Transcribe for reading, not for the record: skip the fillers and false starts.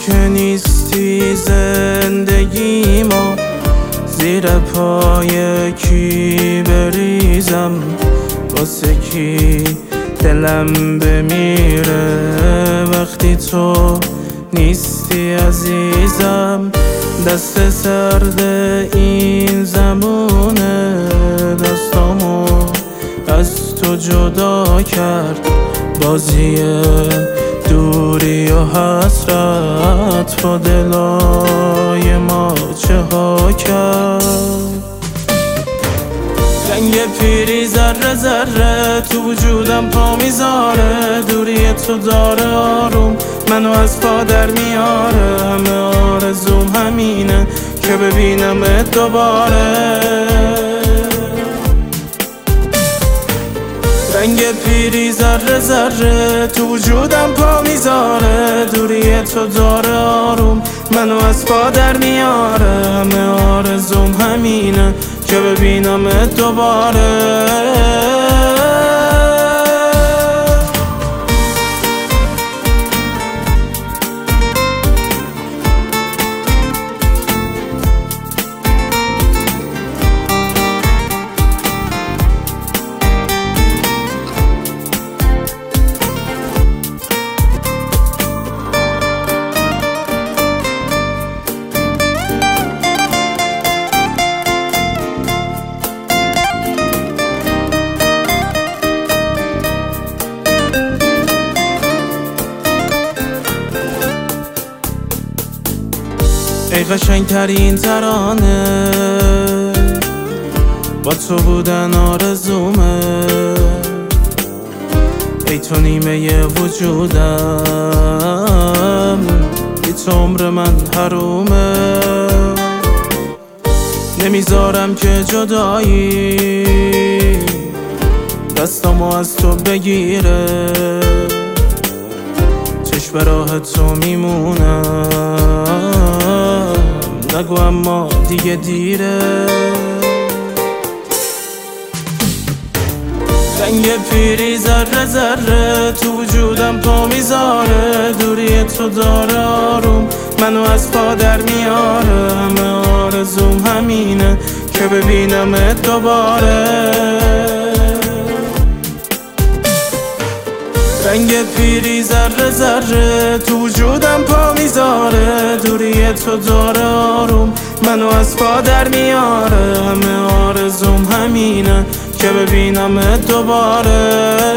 که نیستی زندگیمو زیر پای کی بریزم، واسه کی دلم بمیره وقتی تو نیستی عزیزم. دست سرد این زمونه دستامو از تو جدا کرد، بازی دوری و حسرت با دلای ما چه ها کرد. رنگ پیری ذره ذره تو وجودم پا میذاره، دوری تو داره آروم منو از پا در میاره. همه آرزوم همینه که ببینمت دوباره. رنگ پیری ذره ذره تو وجودم پا میذاره، دوری تو داره آروم منو از پا در میاره. همه آرزوم همینه که ببینمت دوباره. ای قشنگترین ترانه با تو بودن آرزومه، ای تو نیمه وجودم، بی تو عمر من حرومه. نمیذارم که جدایی دستامو از تو بگیره، چشم به راه تو میمونم، نگو اما دیگه دیره. رنگ پیری ذره ذره تو وجودم پا میذاره، دوری تو داره آروم منو از پا در میاره. همه آرزوم همینه که ببینمت دوباره. رنگ پیری ذره ذره تو وجودم پا میذاره، دوری تو داره آروم منو از پا در میاره. همه آرزوم همینه که ببینمت دوباره.